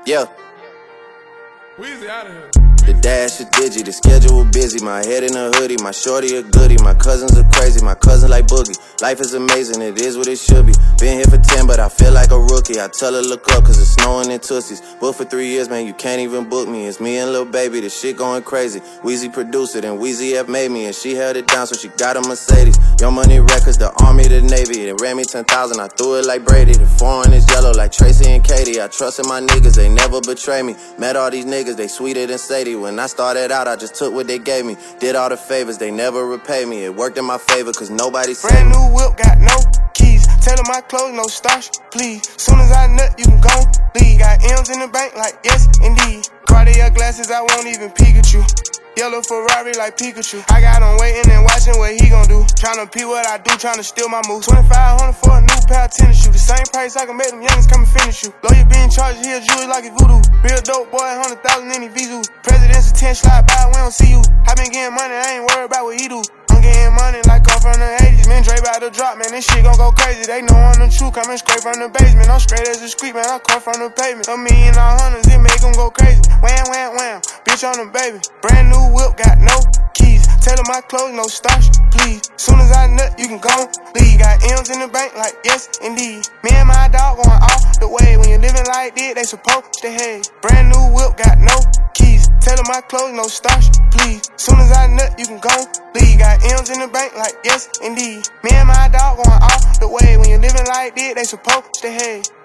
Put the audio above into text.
Yeah. Weezy out of here. The dash is digi, the schedule busy. My head in a hoodie, my shorty a goodie. My cousins are crazy, my cousin like Boogie. Life is amazing, it is what it should be. Been here for 10, but I feel like a rookie. I tell her look up, cause it's snowing in Tootsies. Booked for 3 years, man, you can't even book me. It's me and Lil Baby, the shit going crazy. Weezy produced it, and Weezy F made me. And she held it down, so she got a Mercedes. Young Money Records, the Army, the Navy. They ran me 10,000, I threw it like Brady. The foreign is yellow like Tracy and Katie. I trusted my niggas, they never betray me. Met all these niggas, they sweeter than Sadie. When I started out, I just took what they gave me. Did all the favors, they never repay me. It worked in my favor, cause nobody saved me. Brand new whip, got no keys. Tell them my clothes, no starch, please. Soon as I nut, you can go leave. Got M's in the bank, like yes, indeed. Cartier glasses, I won't even Pikachu. Yellow Ferrari like Pikachu. I got him waiting and watching what he gon' do. Tryna pee what I do, tryna steal my moves. 2,500 for a new pair of tennis shoes. The same price I can make them youngins come and finish you. Lawyer being charged here, jewelry like a voodoo. Real dope boy, 100,000 in his Vizu. President's 10 slide by, we don't see you. I been getting money, I ain't worried about what he do. I'm getting money like I'm from the 80s. Man, Dre about to drop, man, this shit gon' go crazy. They know I'm the truth, coming straight from the basement. I'm straight as a street, man, I come from the pavement. A million all hundreds, it make them go crazy. Wham, wham, wham, bitch on the baby. Brand new whip, got no keys. Tell them my clothes, no starch, please. Soon as I nut, you can go leave. Got M's in the bank, like yes, indeed. Me and my dog going off the way. When you living like this, they supposed to hate. Brand new whip, got no keys. Tell them my clothes, no starch, please. Soon as I nut, you can go leave. Got M's in the bank, like yes, indeed. Me and my dog going off the way. When you living like this, they supposed to hate.